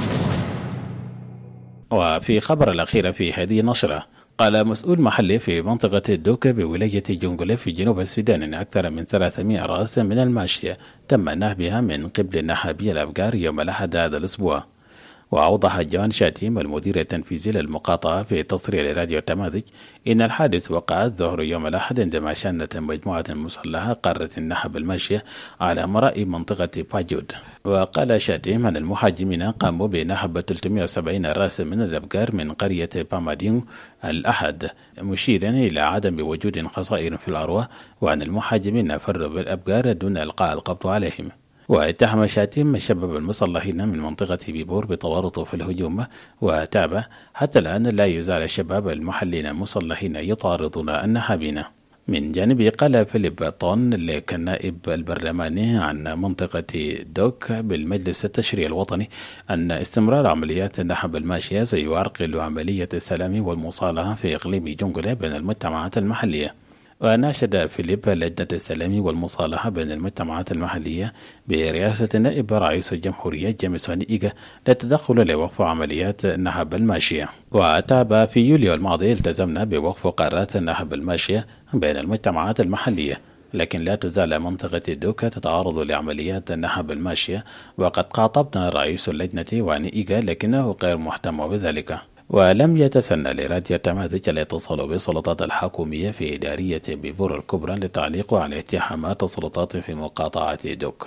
وفي خبر الأخير في هذه النشرة قال مسؤول محلي في منطقة الدوكا بولاية جونغولي في جنوب السودان أن أكثر من 300 رأس من الماشية تم نهبها من قبل النهابي الأفجار يوم الأحد هذا الأسبوع. وأوضح جوان شاتيم المدير التنفيذي للمقاطعة في تصريح لراديو تمازج إن الحادث وقع الظهر يوم الأحد عندما شنت مجموعة مسلحة قررت النهب الماشية على مرأي منطقة باجود. وقال شاتيم أن المحاجمين قاموا بنهب 370 رأس من الأبقار من قرية بامادينغ الأحد مشيرا إلى عدم وجود خسائر في الأروة وأن المحاجمين فروا بالأبقار دون إلقاء القبض عليهم. واتهم شاتيم الشباب المسلحين من منطقة بيبور بتورطه في الهجوم وتابع حتى الآن لا يزال الشباب المحلين المسلحين يطاردون النهابين. من جانبه قال فيليب طون كالنائب البرلماني عن منطقة دوك بالمجلس التشريعي الوطني أن استمرار عمليات النهب الماشية سيعرقل عملية السلام والمصالحة في إقليم جونغولي بين المجتمعات المحلية. وناشد فيليب لجنة السلام والمصالحة بين المجتمعات المحلية برئاسة النائب رئيس الجمهورية جيمسون إيغا للتدخل لوقف عمليات النهب الماشية. وتابع في يوليو الماضي التزمنا بوقف قرارات النهب الماشية بين المجتمعات المحلية لكن لا تزال منطقة دوكا تتعرض لعمليات النهب الماشية وقد خاطبنا رئيس اللجنة واني إيغا لكنه غير مهتم بذلك. ولم يتسنى لراديو تمازج الاتصال بالسلطات الحكومية في إدارية بيبور الكبرى للتعليق على اتهامات السلطات في مقاطعة دوك.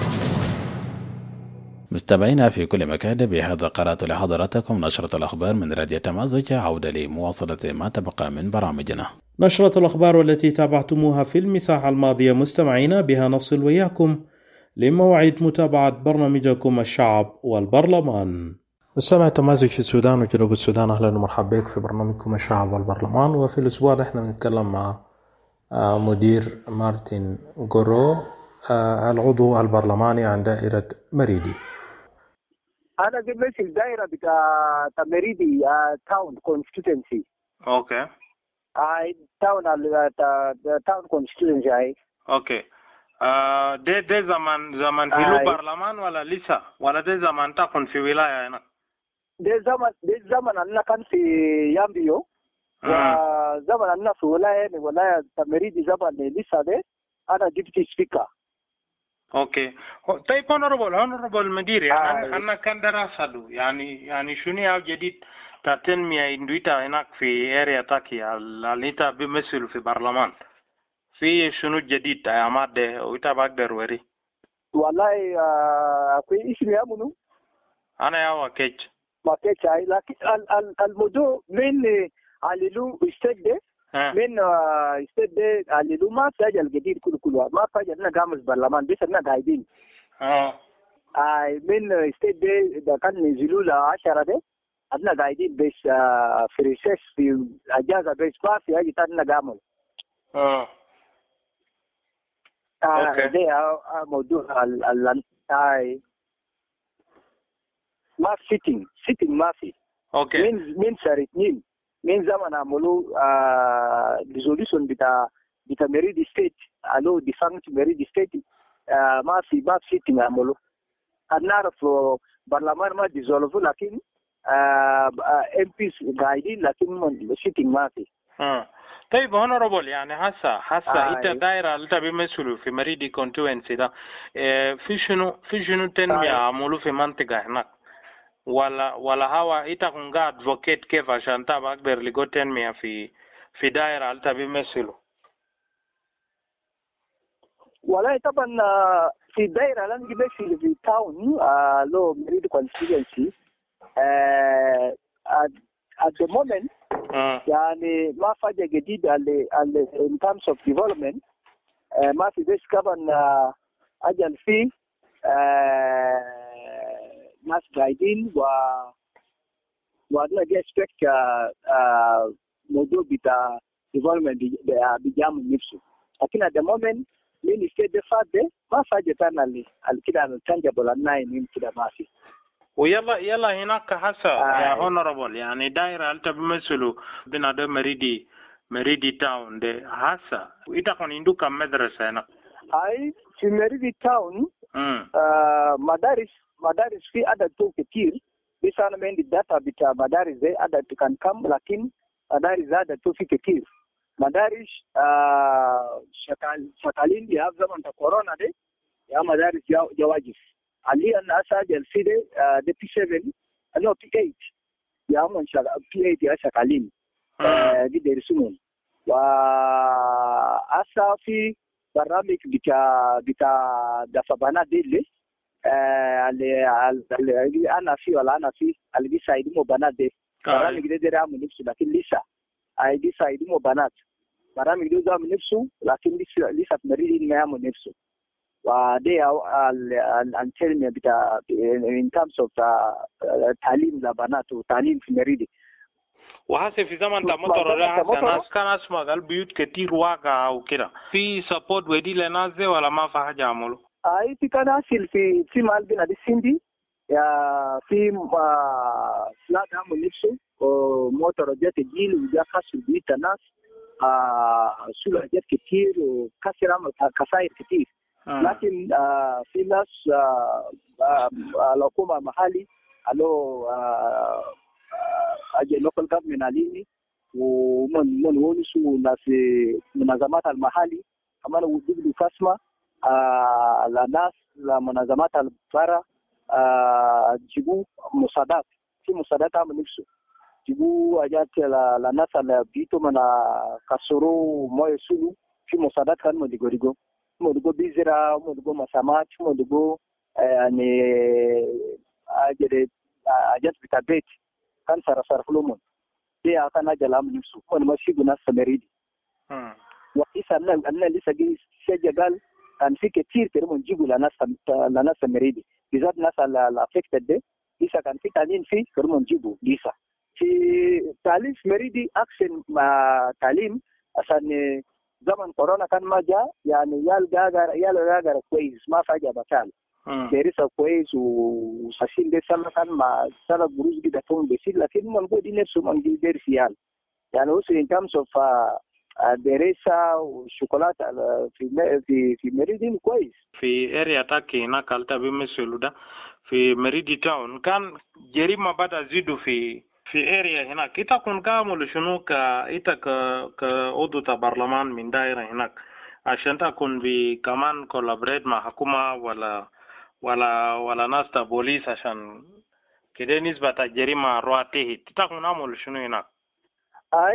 مستمعينا في كل مكان بهذا قرأت لحضراتكم نشرة الأخبار من راديو تمازج. عودة لمواصلة ما تبقى من برامجنا. نشرة الأخبار والتي تابعتموها في المساحة الماضية مستمعينا بها نصل وياكم لموعد متابعة برنامجكم الشعب والبرلمان. مستمع تمازج في السودان وجنوب السودان، أهلا ومرحبا بك في برنامجكم الشعب والبرلمان. وفي الأسبوع ده احنا بنتكلم مع مدير مارتن غورو العضو البرلماني عن دائرة مريدي. أنا جمشي الدائرة بتاع مريدي تاون كونستيتنسي. اوكي. تاون كونستيتنسي هاي. اوكي. ده زمان هلو برلمان ولا لسه ولا ده زمان تكون في ولاية هنا؟ ده زمن أنا كان في يامبيو وزمن أنا في ولاية تمريدي زمن لسه ده أنا ديبتي سبيكر. اوكي. طيب honorable مدير يعني أنا كان دراسة يعني شنو جديد تنمية اندويتا هناك في اريا تاكي اللي انت بيمثل في برلمان في شنو جديد يا ماده وانت بقدر وري؟ wallahi akwai ismi ya munu ana ya wakech ai lakin al-modu min alilu istade من استد اللي ما سجل جديد كله ما فجر لنا قامز برلمان بس لنا قاعدين من استد ده كان نزلوا ل 10 ده احنا قاعدين بس في ريسيس في اجازه بس ما في حاجه ثانيه قاموا ده موضوع ما سيتنج ما في اوكي من سارتنين من زمان عملوا ديزوليوشن بتاع ميريدي ستيت الو ديفانكت ميريدي ستيت ما في سيتنج عملوا نعرف برلمان ما ديزولفوا لكن ام بيس قاعدين لكن سيتنج ما في طيب هونوربل يعني هسه انت دايره انت بيمثلوا في ميريدي كونتوينسي ده في شنو تنميه عملوا في منطقه هناك ولا هوا itakuwa قاعد advocate كيف عشان تبقى اكبر لجو تنميه في دائره اللي بيمثلوا والله طبعا في دائره لان بيمثل في تاون لو مريد كونستيتوينسي at the moment يعني ما فاجأ جديد in terms of development ما في بس كمان اجل فيه ناس قاعدين وأنا expect موضوع بتاع development بيجامل نفسه لكن at the moment من السيد فاده ما فاجأتنا اللي كده التنجبل الناين كده ما في ويلا هناك هسه يا هونوربل يعني دايره انت بيمثلوا بين ده مريدي تاون ده هسه itakuwa induka madrasa هناك اي في مريدي تاون مدارس في عدد كتير بس انا من الداتا بتاع مدارس زي عدد كان كم لكن مدارس عدد في كتير مدارس شغالين يا زمن كورونا دي يا مدارس يا واجب علي ان اسجل في دي بي 7 انه بي 8 يا من شغال بي 8 يا شغالين دي درسون واسا في برامج بتاع دفبانا دي اللي انا في اللي بيساعدوا بنات دي برامج دي رامو نفسه لكن لسه اي بيساعدوا بنات برامج دي رامو نفسه لكن لسه مريضين ما يعملوا نفسه ودي الانترنت بتاع in terms of تعليم لبنات وتعليم في مريض وهسه في زمن ده مطر ناس كان اسمع قال بيوت كتير واقع وكده في سبورت ودي لناس دي ولا ما في حاجه عملوا اي في كان حاصل في مالبنا دي سندي يا في فلاد عمل نفسه وموتر جات الجيل وجا كسر بيت الناس سلوى جات كتير وكسر عمل كسائر كتير لكن في ناس الحكومه المحلي قالوا اجي لوكال جفرمنت عليني ومن ونسوا ناس منظمات المحلي كمان وجدوا كسمه لناس لمنظمات البرا جيبوا مساعدات في مساعدات عمل نفسه جيبوا حاجات لناس اللي بيتوا من كسروا مويه سلو في مساعدات كان مدقوريجو مدقو بيزرا مدقو مسامات مدقو يعني حاجات بتاع بيت كان صرف لهم دي كان اجل عمل نفسه من ماشي بناس مريدي وإذا أنا لسه جي سجل كان في كتير كده بنجيبوا لناس مريدي بالذات ناس الافكتد دي لسه كان في تعليم فيه كده بنجيبوا لسه في تعليم مريدي اكشن مع تعليم عشان زمن كورونا كان ما جاء يعني يال كويس ما فاجأ بطال درس كويس وساسين ده سنة كان مع سنة بروز كده كون بيصير لكن موجود نفسه موجود درس يعني also in terms of دريسة والشوكولاتة في ميريدي كويس في اريا تاكي هناك التا بيمثلوا ده في ميريدي تاون كان جريمة بدأ زيدوا في اريا هناك يتكون كامل شنو كعضو برلمان من دائرة هناك عشان تكون كمان كولابريت مع حكومة ولا ناس بوليس عشان كده نسبة الجريمة رواتيه تكون عمل شنو هناك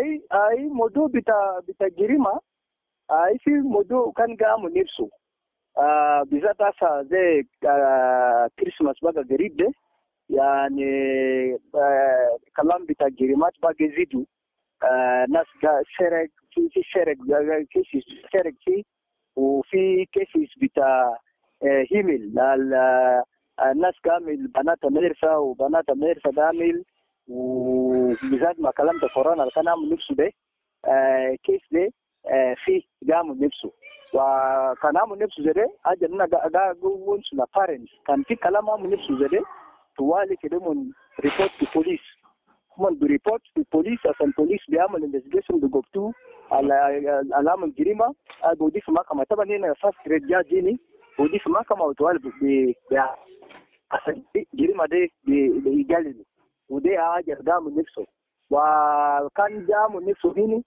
اي موضوع بتاع جريمة اي في موضوع كان قام نفسه بالذات هسه زي كريسماس بقى قريب ده يعني كلام بتاع جريمات بقى يزيدوا ناس سرق في سرق كيسز سرق فيه وفي كيسز بتاع هيمل الناس كامل بنات مدرسة وبنات مدرسة كامل وبالذات ما كلام ده كورونا كان عامل نفسه ده كيس ده فيه قاموا نفسه وكان عامل نفسه زي ده أجل أنا قاعد na parents كان في كلام عامل نفسه زي ده توالي كده من ريبورت للبوليس من بريبورت للبوليس عشان البوليس بيعمل انفستيجيشن بيجوبتوه على عمل جريمة بودي في محكمة طبعا هنا فاست جريد جا ديني بودي في محكمة وتوالي عشان جريمة دي بيجلد ودي حاجة قاموا نفسه وكان قاموا نفسه هنا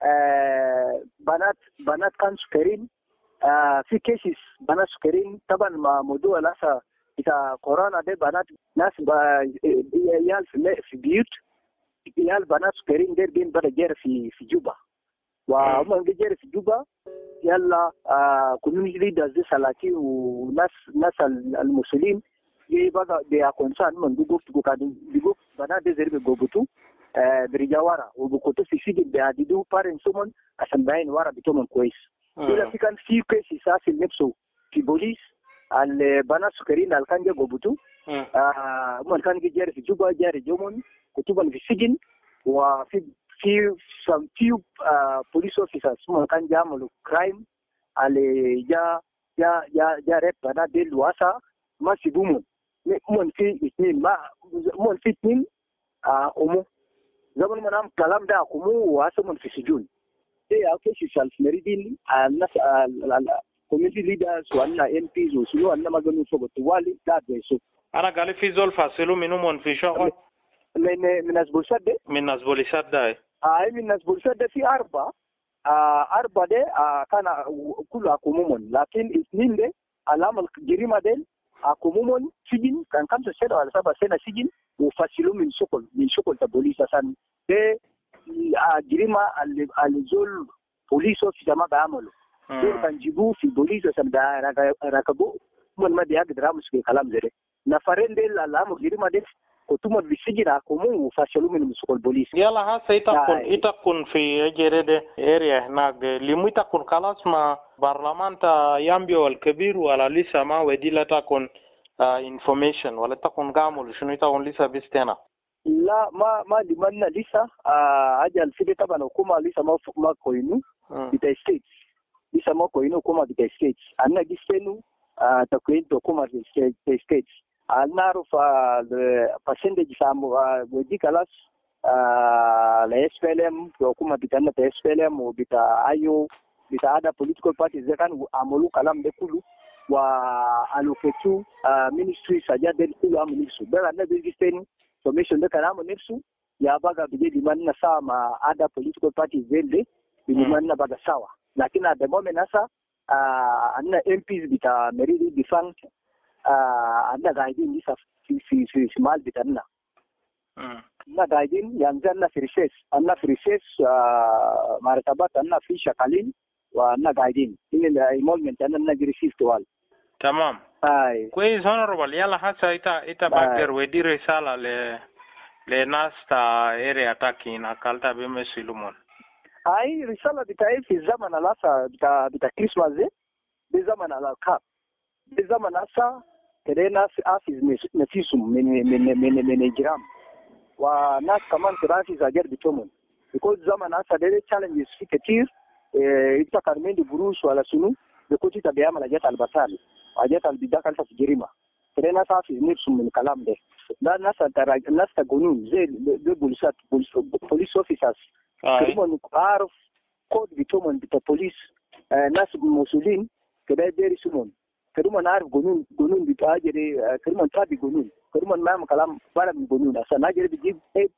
بنات كان سكرين في كيسز بنات سكرين طبعا مع موضوع لسه بتاع كورونا ده بنات ناس عيال في بيوت عيال بنات سكرين دير بين بدا جير في جوبا وهم جير في جوبا يلا كوميونيتي ليدرز دي سلاكي وناس المسؤولين بقى بيكونسان من بيجوب قاعدين بيجوب بنات دي زي بيجوبتو برجع ورا وبكتب في سجن بيعددوا بارين سومن عشان باين ورا بتومن كويس. إذا في كان في كيس أساسي نفسه في بوليس البنات سكرين اللي كان جابوا بتو من كان جاري في جوبا جاري جومن كتبوا في السجن وفي few police officers من كان جاملوا كرايم اللي جا ريب بنات ديل واسا ما سيبومن من في اثنين ما من في اثنين أمو زمان ما نام كلام ده أكمو واسمون في سجون. إيه أوكي شو شال مريدين الناس community leaders وأنا MPs وسلو أنا ما قلنا فوق توالي ده بيسو. أنا قال في زول فاصلو منهم في شغل. من ناس بولشاد. من ناس بولشاد ده. من ناس بولشاد في أربعة ده كان كله أكمومون لكن اثنين ده علامة الجريمة ده أكمومون سجن كان 5 سنة ولا 7 سنة سجن. وفصلوا من شغل البوليس عشان ده جريمة اللي زول بوليس أوفيسر ما بيعملوا دول كان جيبوه في بوليس عشان ركبوه ما بيقدر يعمل كلام زي ده نفرين ديل اللي عملوا جريمة دي كتوم بالسجن أكملوا وفصلوا من شغل البوليس يلا هسه يتكون في جريدة اريا هناك لمو يتكون خلاص ما برلمان تا يامبيو الكبير ولا لسه ما ودي لا تكون information ولا تكون قاموا شنو يتكون لسه بيستنا لا ما لمنا لسه أجل في طبعا الحكومة لسه ما كوينو بتاع ستيتس لسه ما كوينو الحكومة بتاع ستيتس أنا جسنو تكوين الحكومة بتاع ستيتس أنا أعرف percentage سامو ودي كلاس لا SPLM الحكومة بتاعنا بتاع SPLM وبتاع أيو بتاع هذا political parties ده كانوا عملوا كلام ده كله وألوكتوا ministries سجاد كله عملوا نفسه ده أنا بيجي information ده كلام نفسه يا بقى بيجي لمن سوا مع other political parties زي لمن بقى سوا لكن at the moment نسا أنا MPs بتاع مريدي ديفانك أنا قاعدين لسه في مال بتاعنا أنا قاعدين يعني أنا في ريسيس مرتبات أنا في شغالين وأنا قاعدين إن الإيمولمنت أنا نجري فيه توال تمام كويس هونربل يلا هسه إتا بقدر ودي رسالة لناس تا اريا تاكين أكلتا بمسلمون هاي رسالة بتاعي في الزمن الأسا بتاع كريسماس ده زمن الكاب ده زمن أسا كده ناس أسيز نفسهم من الجرام وناس كمان كده أسيز أجر بتومن because زمن أسا ده challenges في كتير إنت كارمين دي بروش ولا سنو بكوتي تبيعمل أجات البسال أجات البداية كانت في جريمة كده ناس أسيز نفسهم من الكلام ده ده ناس تقولون زي بوليسات بوليس أوفيسرز كلهم عارف كود بتومن بتاع بوليس ناس مسؤولين كده ديري سمون كلهم عارف قانون بتاع جري كلهم تابي قانون كلهم ما كلام بره من قانون عشان أجري بيجيب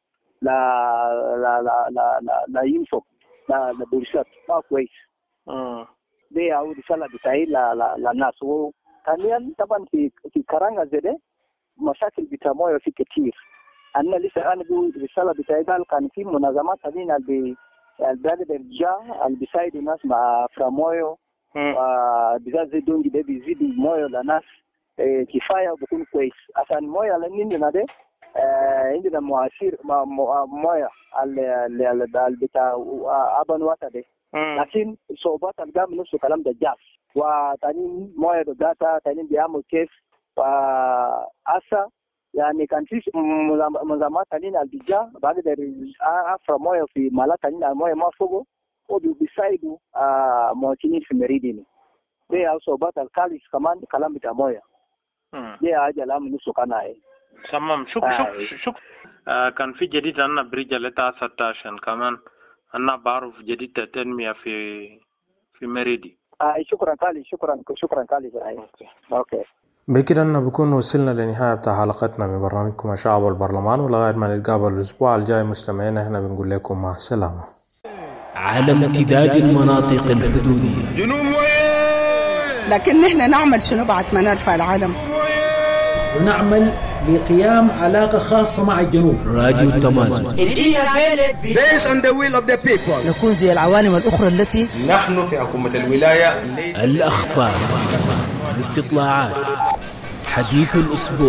لا ينفق لا بوليسات ما كويس ده أو رسالة بتاعي للناس وثانيا طبعا في كرانغا زده مشاكل بتاع مويه في كتير أنا لسه أنا بقول رسالة بتاعي قال كان في منظمات هذين البلد الرجال اللي بيساعدوا الناس مع فرامويو وبالذات زي دونجي ده بيزيد مويه للناس كفايه بكون كويس عشان مويه اللي عندنا ده عندنا مواسير مويه اللي بتاع ابان واتا ده لكن صعوبات القام نفس الكلام ده جاف وتاني مويه بقاتا تاني بيعمل كيف واسا يعني كان في منظمات تانيين البيجا بعد ده افرا مويه في مالات تانيين المويه ما فوقه وبيساعدوا مواطنين في مريدين دي صعوبات الكاليس كمان كلام بتاع مويه دي حاجه لام نفسه كان هاي تمام. شكرا. كان في جديد أنا بريجة لتا 16 كمان أنا بعرف جديد التنمية في مريدي. شكرا كالي اوكي. بكده أننا بكون وصلنا لنهاية بتاع حلقتنا من برنامجكم الشعب والبرلمان، ولغاية ما نتقابل الأسبوع الجاي مستمعينا هنا بنقول لكم مع السلامة. على امتداد المناطق الحدودية جنوب لكن نحن نعمل شنو بعد ما نرفع العلم؟ ونعمل لقيام علاقة خاصة مع الجنوب. راديو تمازج Based on the will of the people. نكون زي العوالم الأخرى التي نحن في حكومة الولاية. الأخبار، الاستطلاعات، حديث الأسبوع،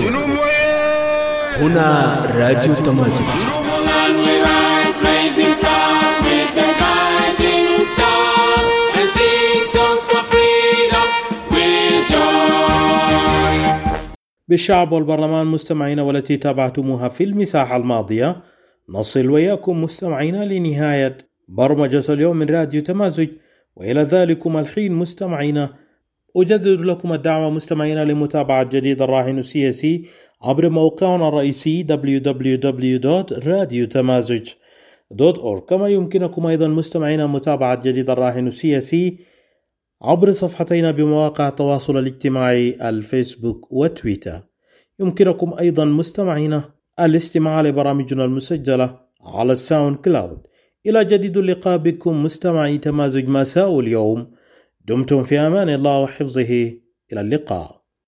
هنا راديو تمازج. بالشعب والبرلمان مستمعين، والتي تابعتموها في المساحة الماضية، نصل وياكم مستمعين لنهاية برمجة اليوم من راديو تمازج. وإلى ذلكم الحين مستمعين أجدد لكم الدعوة مستمعين لمتابعة جديد الراهن السياسي عبر موقعنا الرئيسي www.radiotamazig.org. كما يمكنكم أيضا مستمعين متابعة جديد الراهن السياسي عبر صفحتنا بمواقع التواصل الاجتماعي الفيسبوك وتويتر. يمكنكم أيضا مستمعين الاستماع لبرامجنا المسجلة على الساوند كلاود. إلى جديد اللقاء بكم مستمعي تمازج مساء اليوم. دمتم في أمان الله وحفظه. إلى اللقاء.